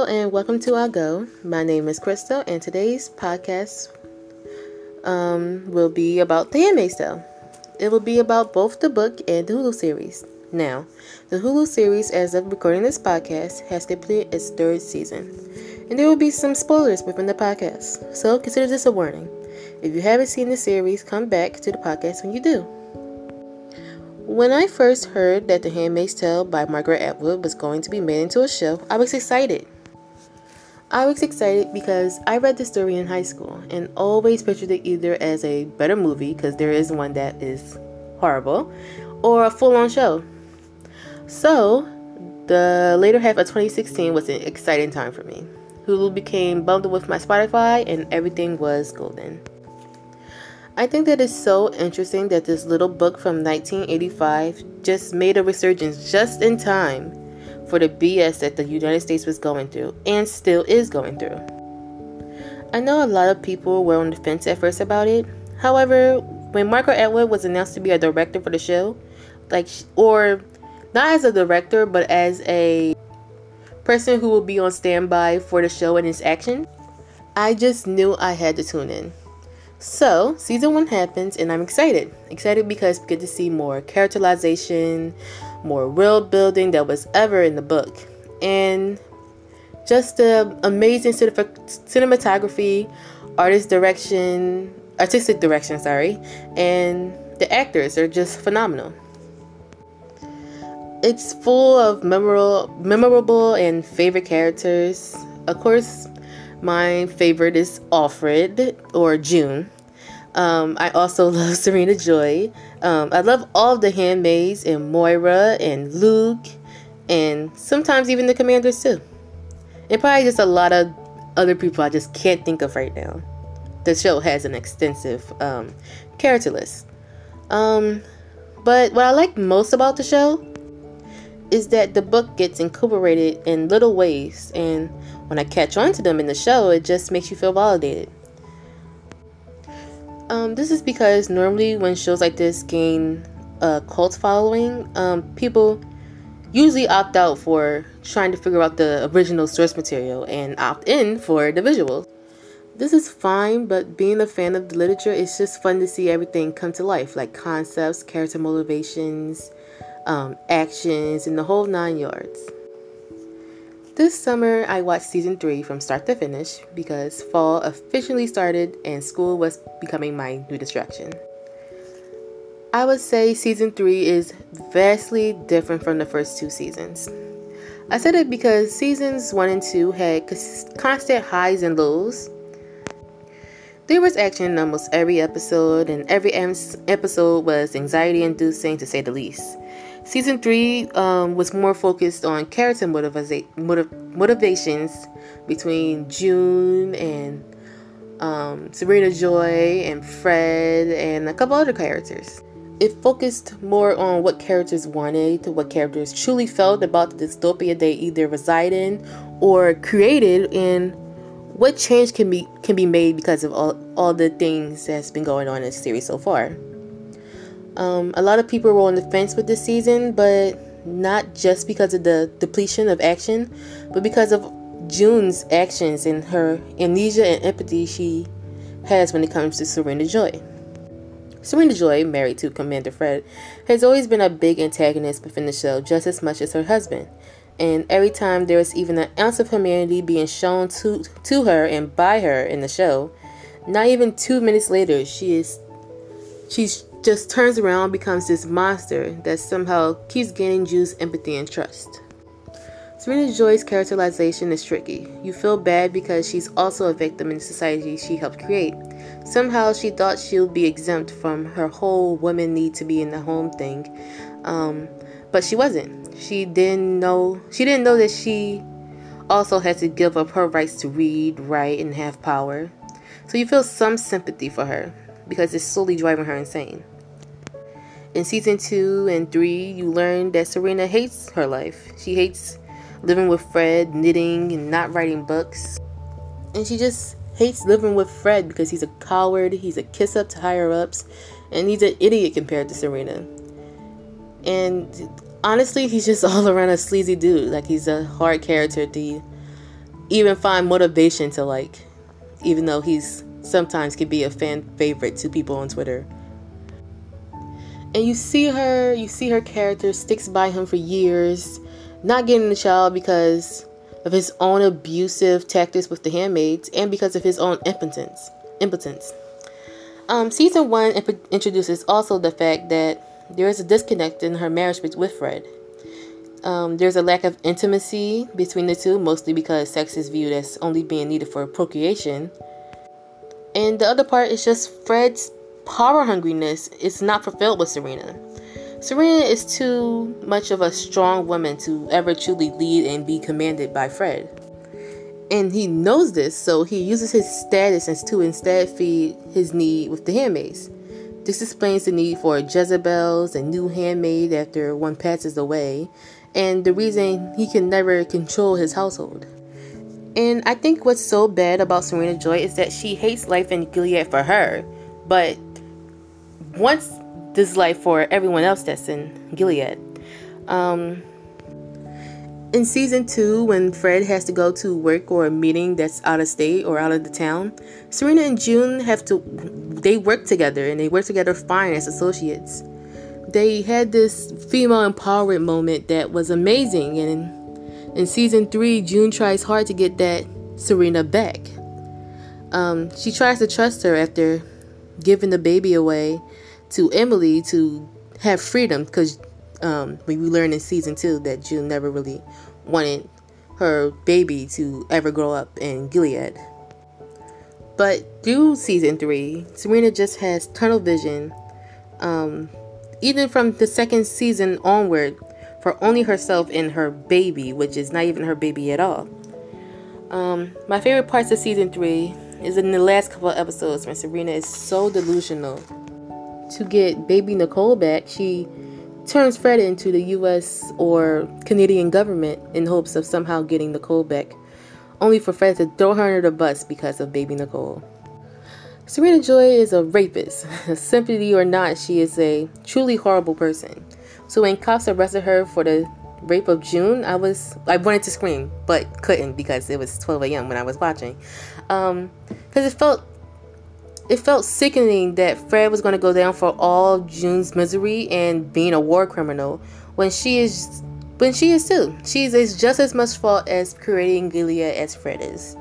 and welcome to Our Go. My name is Crystal, and today's podcast will be about The Handmaid's Tale. It will be about both the book and the Hulu series. Now, the Hulu series, as of recording this podcast, has completed its third season, and there will be some spoilers within the podcast, so consider this a warning. If you haven't seen the series, come back to the podcast when you do. When I first heard that The Handmaid's Tale by Margaret Atwood was going to be made into a show, I was excited. I was excited because I read the story in high school and always pictured it either as a better movie, because there is one that is horrible, or a full-on show. So, the later half of 2016 was an exciting time for me. Hulu became bundled with my Spotify and everything was golden. I think that it's so interesting that this little book from 1985 just made a resurgence just in time for the BS that the United States was going through and still is going through. I know a lot of people were on the fence at first about it. However, when Margaret Atwood was announced to be a director for the show, or not as a director, but as a person who will be on standby for the show and its action, I just knew I had to tune in. So, season 1 happens and I'm excited. Excited because we get to see more characterization, more world building that was ever in the book. And just the amazing cinematography, artistic direction, and the actors are just phenomenal. It's full of memorable and favorite characters. Of course, my favorite is Alfred, or June. I also love Serena Joy. I love all of the handmaids, and Moira, and Luke, and sometimes even the commanders too. And probably just a lot of other people I just can't think of right now. The show has an extensive character list. But what I like most about the show is that the book gets incorporated in little ways, and when I catch on to them in the show, it just makes you feel validated. This is because normally when shows like this gain a cult following, people usually opt out for trying to figure out the original source material and opt in for the visuals. This is fine, but being a fan of the literature, it's just fun to see everything come to life, like concepts, character motivations, actions, and the whole 9 yards. This summer, I watched season 3 from start to finish because fall officially started and school was becoming my new distraction. I would say season 3 is vastly different from the first 2 seasons. I said it because seasons 1 and 2 had constant highs and lows. There was action in almost every episode, and every episode was anxiety-inducing, to say the least. Season 3 was more focused on character motivations between June and Serena Joy and Fred and a couple other characters. It focused more on what characters wanted, what characters truly felt about the dystopia they either reside in or created, and what change can be made because of all the things that's been going on in this series so far. A lot of people were on the fence with this season, but not just because of the depletion of action, but because of June's actions and her amnesia and empathy she has when it comes to Serena Joy. Serena Joy, married to Commander Fred, has always been a big antagonist within the show, just as much as her husband. And every time there is even an ounce of humanity being shown to her and by her in the show, not even 2 minutes later, she just turns around and becomes this monster that somehow keeps gaining June's empathy and trust. Serena Joy's characterization is tricky. You feel bad because she's also a victim in the society she helped create. Somehow she thought she'll be exempt from her whole women need to be in the home thing, but she wasn't. She didn't know that she also had to give up her rights to read, write, and have power. So you feel some sympathy for her because it's slowly driving her insane. In season 2 and 3, you learn that Serena hates her life. She hates living with Fred, knitting, and not writing books. And she just hates living with Fred because he's a coward, he's a kiss-up to higher-ups, and he's an idiot compared to Serena. And honestly, he's just all around a sleazy dude. Like, he's a hard character to even find motivation to like, even though he's sometimes can be a fan favorite to people on Twitter. And you see her character sticks by him for years, not getting the child because of his own abusive tactics with the handmaids and because of his own impotence. Season 1 introduces also the fact that there is a disconnect in her marriage with Fred. There's a lack of intimacy between the two, mostly because sex is viewed as only being needed for procreation. And the other part is just Fred's power hungriness is not fulfilled with Serena. Serena is too much of a strong woman to ever truly lead and be commanded by Fred. And he knows this, so he uses his status as to instead feed his need with the handmaids. This explains the need for Jezebels and new handmaid after one passes away, and the reason he can never control his household. And I think what's so bad about Serena Joy is that she hates life in Gilead for her, but wants this life for everyone else that's in Gilead. In season 2, when Fred has to go to work or a meeting that's out of state or out of the town, Serena and June they work together, and they work together fine as associates. They had this female empowerment moment that was amazing, and in season 3, June tries hard to get that Serena back. She tries to trust her after giving the baby away to Emily to have freedom, because we learned in season 2 that June never really wanted her baby to ever grow up in Gilead. But through season 3, Serena just has tunnel vision, even from the second season onward, for only herself and her baby, which is not even her baby at all. My favorite parts of season 3 is in the last couple of episodes when Serena is so delusional. To get baby Nicole back, she turns Fred into the US or Canadian government in hopes of somehow getting Nicole back, only for Fred to throw her under the bus because of baby Nicole. Serena Joy is a rapist. Sympathy or not, she is a truly horrible person. So when cops arrested her for the rape of June, I wanted to scream, but couldn't because it was 12 a.m. when I was watching. Because it felt sickening that Fred was going to go down for all of June's misery and being a war criminal when she is too. She is just as much fault as creating Gilead as Fred is.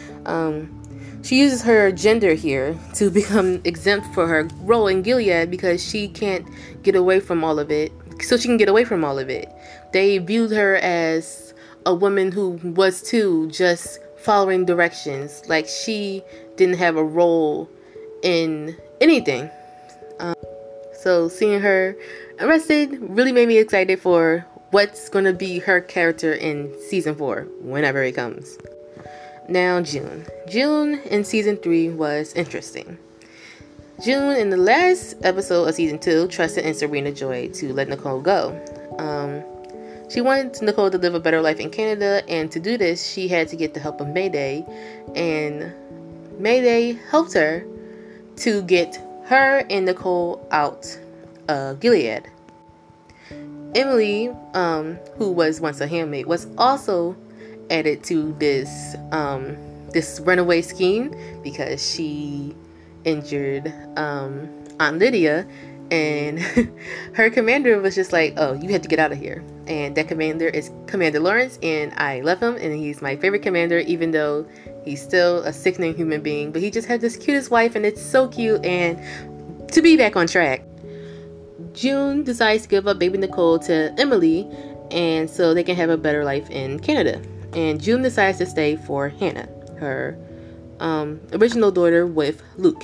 She uses her gender here to become exempt for her role in Gilead because she can't get away from all of it. So she can get away from all of it. They viewed her as a woman who was too just following directions. Like she didn't have a role in anything. So seeing her arrested really made me excited for what's going to be her character in season 4, whenever it comes. Now June in season 3 was interesting. June in the last episode of season 2 trusted in Serena Joy to let Nicole go. She wanted Nicole to live a better life in Canada, and to do this she had to get the help of Mayday, and Mayday helped her to get her and Nicole out of Gilead. Emily, who was once a handmaid, was also added to this runaway scheme because she injured Aunt Lydia, and her commander was just like, oh, you have to get out of here. And that commander is Commander Lawrence, and I love him, and he's my favorite commander, even though he's still a sickening human being. But he just had this cutest wife, and it's so cute. And to be back on track, June decides to give up baby Nicole to Emily, and so they can have a better life in Canada. And June decides to stay for Hannah, her original daughter, with Luke.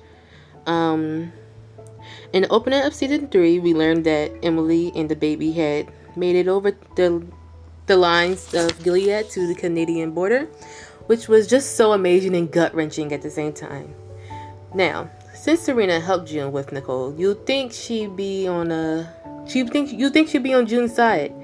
In the opening of season 3, we learned that Emily and the baby had made it over the lines of Gilead to the Canadian border, which was just so amazing and gut-wrenching at the same time. Now, since Serena helped June with Nicole, you'd think she'd be on June's side,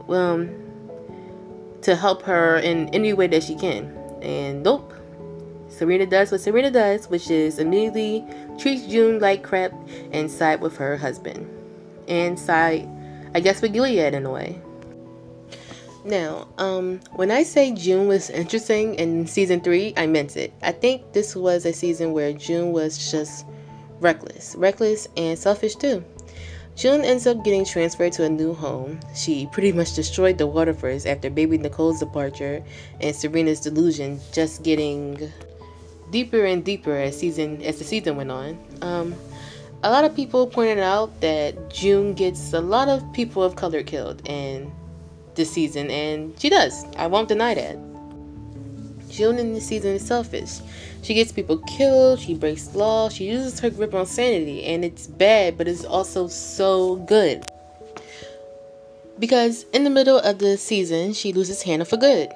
to help her in any way that she can. And nope. Serena does what Serena does, which is immediately treats June like crap and side with her husband. And side, I guess, with Gilead in a way. Now, when I say June was interesting in season 3, I meant it. I think this was a season where June was just reckless and selfish too. June ends up getting transferred to a new home. She pretty much destroyed the Waterfords after baby Nicole's departure and Serena's delusion just getting deeper and deeper as the season went on. A lot of people pointed out that June gets a lot of people of color killed in this season, and she does. I won't deny that. June in this season is selfish. She gets people killed, she breaks law, she uses her grip on sanity, and it's bad, but it's also so good. Because in the middle of the season, she loses Hannah for good.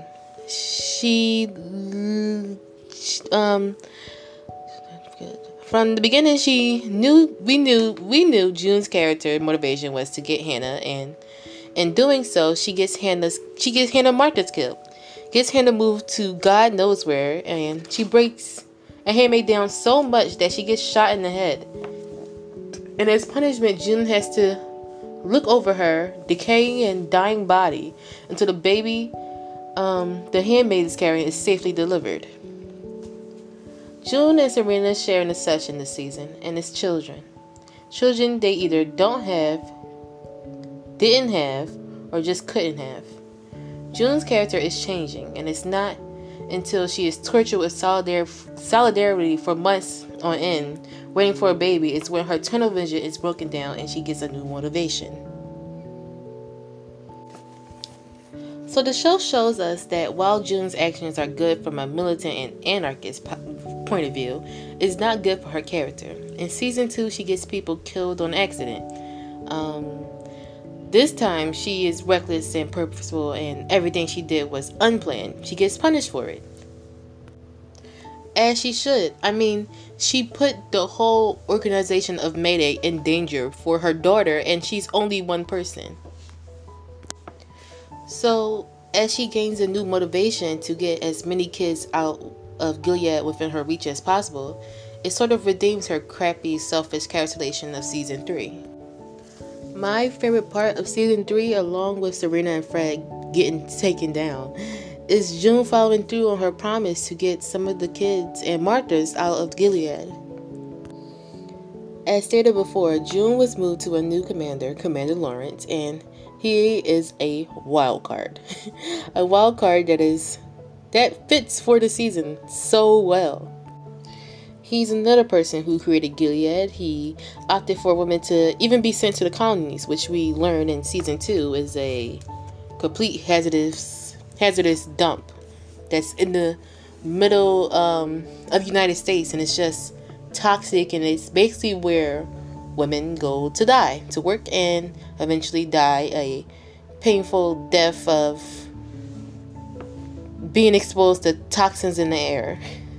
From the beginning, we knew June's character motivation was to get Hannah, and in doing so, she gets Hannah Martha's killed. Gets Hannah moved to God knows where, and she breaks a handmaid down so much that she gets shot in the head. And as punishment, June has to look over her decaying and dying body until the baby the handmaid is carrying is safely delivered. June and Serena share in a session this season, and it's children. Children they either don't have, didn't have, or just couldn't have. June's character is changing, and it's not until she is tortured with solidarity for months on end, waiting for a baby, it's when her tunnel vision is broken down and she gets a new motivation. So the show shows us that while June's actions are good from a militant and anarchist point of view, it's not good for her character. In season 2, she gets people killed on accident. This time, she is reckless and purposeful, and everything she did was unplanned. She gets punished for it. As she should. I mean, she put the whole organization of Mayday in danger for her daughter, and she's only one person. So, as she gains a new motivation to get as many kids out of Gilead within her reach as possible, it sort of redeems her crappy, selfish calculation of season 3. My favorite part of season 3, along with Serena and Fred getting taken down, is June following through on her promise to get some of the kids and martyrs out of Gilead. As stated before, June was moved to a new commander, Commander Lawrence, and he is a wild card. A wild card that fits for the season so well. He's another person who created Gilead. He opted for women to even be sent to the colonies, which we learned in season 2 is a complete hazardous dump that's in the middle of the United States, and it's just toxic, and it's basically where women go to die, to work, and eventually die a painful death of being exposed to toxins in the air.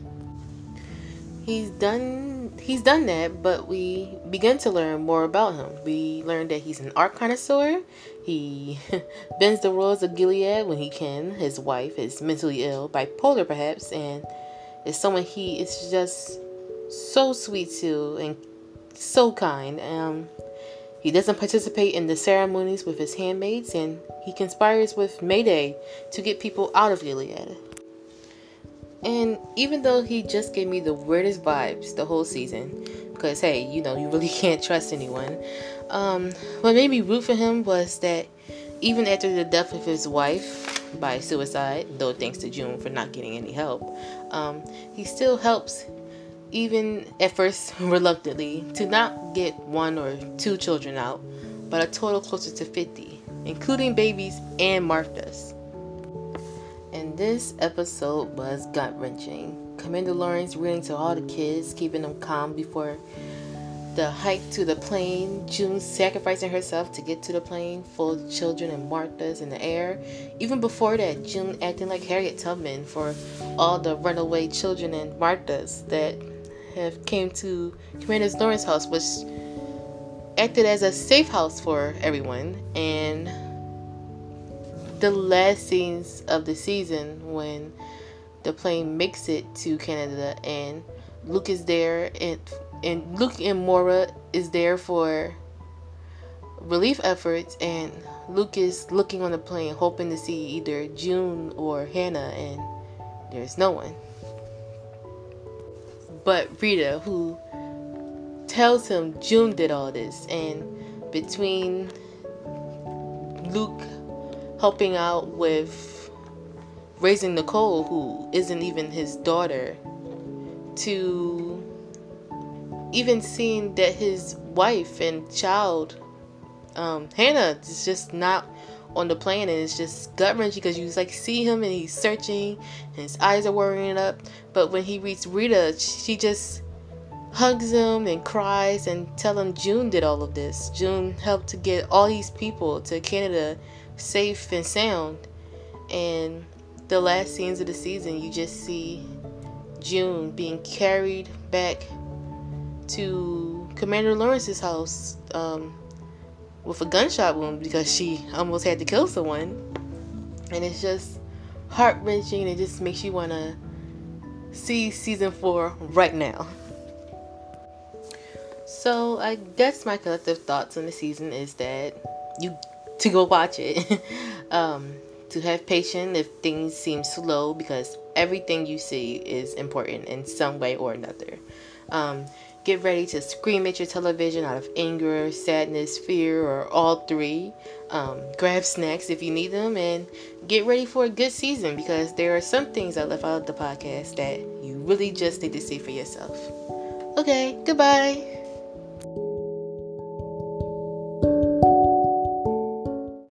He's done that, but we begin to learn more about him. We learned that he's an art connoisseur. He bends the rules of Gilead when he can. His wife is mentally ill, bipolar perhaps, and is someone he is just so sweet to and so kind. He doesn't participate in the ceremonies with his handmaids, and he conspires with Mayday to get people out of Gilead. And even though he just gave me the weirdest vibes the whole season, because hey, you really can't trust anyone, what made me root for him was that even after the death of his wife by suicide, though thanks to June for not getting any help, he still helps, even at first reluctantly, to not get 1 or 2 children out, but a total closer to 50, including babies and Martha's. And this episode was gut-wrenching. Commander Lawrence reading to all the kids, keeping them calm before the hike to the plane. June sacrificing herself to get to the plane full of children and Marthas in the air. Even before that, June acting like Harriet Tubman for all the runaway children and Marthas that have came to Commander Lawrence's house, which acted as a safe house for everyone. And the last scenes of the season when the plane makes it to Canada and Luke is there, and Luke and Maura is there for relief efforts, and Luke is looking on the plane hoping to see either June or Hannah, and there's no one but Rita, who tells him June did all this. And between Luke helping out with raising Nicole, who isn't even his daughter, to even seeing that his wife and child, Hannah, is just not on the plane, and it's just gut-wrenching because you like see him and he's searching and his eyes are worrying up, but when he reads Rita, she just hugs him and cries and tell him June did all of this. June helped to get all these people to Canada safe and sound. And the last scenes of the season, you just see June being carried back to Commander Lawrence's house with a gunshot wound because she almost had to kill someone. And it's just heart-wrenching, and it just makes you want to see season 4 right now. So I guess my collective thoughts on the season is that you to go watch it. To have patience if things seem slow, because everything you see is important in some way or another. Get ready to scream at your television out of anger, sadness, fear, or all three. Grab snacks if you need them, and get ready for a good season, because there are some things I left out of the podcast that you really just need to see for yourself. Okay, goodbye.